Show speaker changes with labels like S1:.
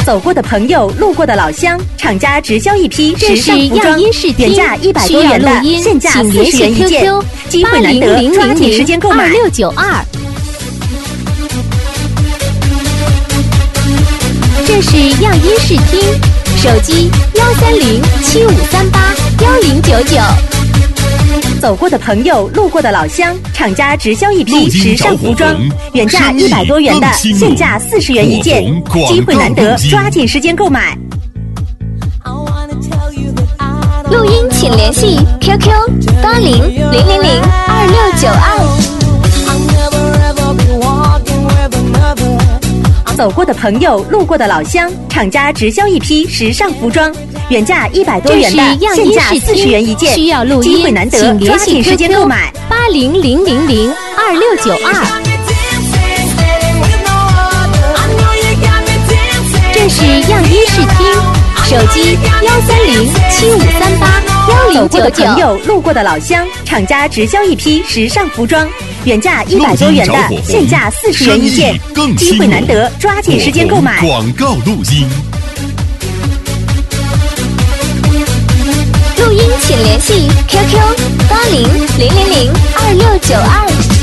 S1: 走过的朋友，路过的老乡，厂家直销一批时尚服装，原价100多元的，现价40元一件，机会难得，抓紧时间购买。
S2: 2692。这是样音视听，手机13075381099。
S1: 走过的朋友，路过的老乡，厂家直销一批时尚服装，原价100多元的，现价40元一件，机会难得，抓紧时间购买。
S2: 录音请联系 QQ8000022692。
S1: 走过的朋友，路过的老乡，厂家直销一批时尚服装，原价100多元的，现价40元一件，
S2: 需要录音，
S1: 机会难得，抓紧时间购买。
S2: 800002692。这是样音视听，手机13075381099。
S1: 走过的朋友，路过的老乡，厂家直销一批时尚服装，原价100多元的，现价40元一件，机会难得，抓紧时间购买。
S3: 广告录音。
S2: 录音请联系 QQ8000022692。